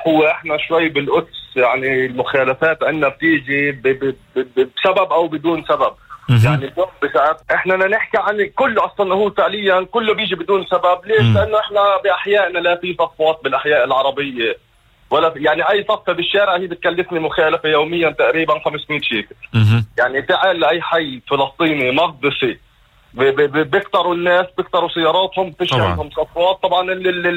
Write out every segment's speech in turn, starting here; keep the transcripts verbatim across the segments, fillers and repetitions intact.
هو احنا شوي بالقدس يعني المخالفات عندنا بتيجي ب ب ب بسبب او بدون سبب. يعني اليوم بساعات احنا نحكي عن كله اصلا هو فعليا كله بيجي بدون سبب. ليش؟ لانه احنا باحيائنا لا في صفوات بالاحياء العربيه ولا يعني اي صفه بالشارع هي بتكلفني مخالفه يوميا تقريبا خمسمية شيكل. يعني تعال لاي حي فلسطيني مقدسي بيكتروا الناس بيكتروا سياراتهم فيش عندهم صفوات. طبعا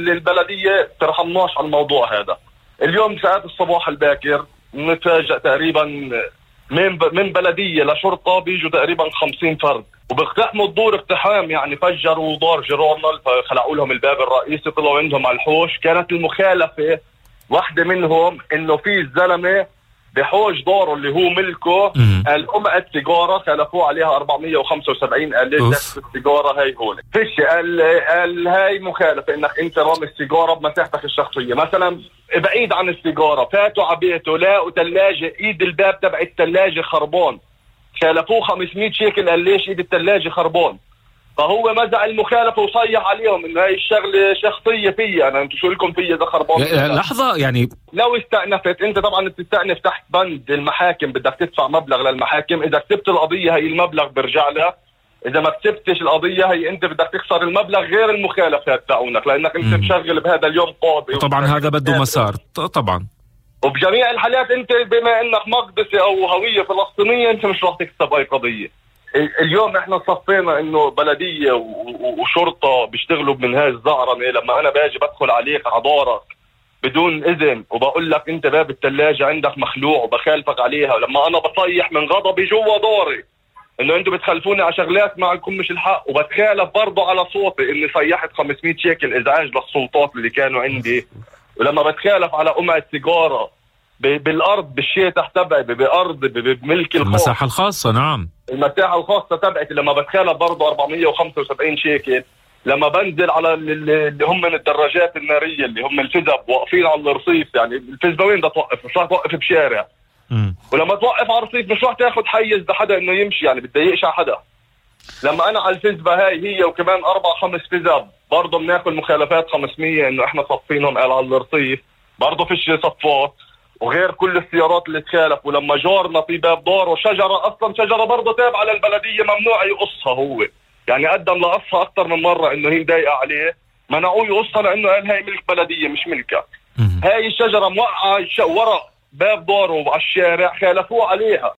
البلديه ترحمناش على الموضوع هذا. اليوم ساعات الصباح الباكر نتفاجئ تقريبا من من بلديه لشرطه بيجوا تقريبا خمسين فرد وبيقتحموا الدور اقتحام. يعني فجروا دار جيراننا خلعوا لهم الباب الرئيسي طلعوا عندهم على الحوش. كانت المخالفه واحدة منهم انه في الزلمة بحوش داره اللي هو ملكه الأمعة سيجارة خلفوه عليها أربعمية وخمسة وسبعين قال السيجارة هاي هون فيش قال, قال هاي مخالفة انك انت رامي السيجارة بمساحتك الشخصية. مثلا بعيد عن السيجارة فاتوا عبيته لاقوا تلاجة ايد الباب تبع التلاجة خربان خلفوه خمسمية شيكل. قال ليش ايد التلاجة خربان؟ فهو مزع المخالفة وصيح عليهم انه هاي الشغلة شخصية فيا انا انتو شو لكم فيا ده خربان. لحظة يعني لو استأنفت انت طبعا بتستأنف تحت بند المحاكم بدك تدفع مبلغ للمحاكم. اذا كسبت القضية هي المبلغ برجع لها. اذا ما كسبتش القضية هي انت بدك تخسر المبلغ غير المخالفات تاعونك لانك انت مشغل بهذا اليوم قاضي. طبعا هذا بده مسار طبعا. وبجميع الحالات انت بما انك مقدسي او هوية فلسطينية انت مش راح تكسب اي قضية. اليوم احنا صفينا انه بلدية وشرطة بيشتغلوا من هاي الزعرنة. لما انا باجي بدخل عليك عدارك بدون اذن وبقول لك انت باب الثلاجة عندك مخلوع وبخالفك عليها. لما انا بصيح من غضبي جوا داري انه انتوا بتخلفوني على شغلات ما عندكم مش الحق وبتخالف برضو على صوتي اني صيحت خمسمية شيكل ازعاج للسلطات اللي كانوا عندي. ولما بتخالف على أمعة سيجارة بالارض بالشيء تبعي بارض بملك الخاص المساحه الخاصه. نعم المساحه الخاصه تبعتي. لما بتخالف برضه أربعمية وخمسة وسبعين شيكل. لما بنزل على اللي هم من الدراجات الناريه اللي هم الفزب واقفين على الرصيف. يعني الفزبه وين بدها توقف؟ مش راح توقف بشارع. م. ولما توقف على الرصيف مش راح تاخذ حيز لحدا انه يمشي. يعني بتضايقش على حدا. لما انا على الفزبه هاي هي وكمان اربع خمس فزب برضه بناخذ مخالفات خمسمية انه احنا صفينهم على الرصيف برضه فيش صفات وغير كل السيارات اللي تخالف. ولما جارنا في باب داره شجرة أصلا شجرة برضه تابعة للبلدية ممنوع يقصها هو. يعني قدم لقصها أكتر من مرة إنه هي مضايقة عليه منعوه يقصها لأنه قال هاي ملك بلدية مش ملكة. هاي الشجرة موقعة ورا باب داره وعلى الشارع خالفوه عليها.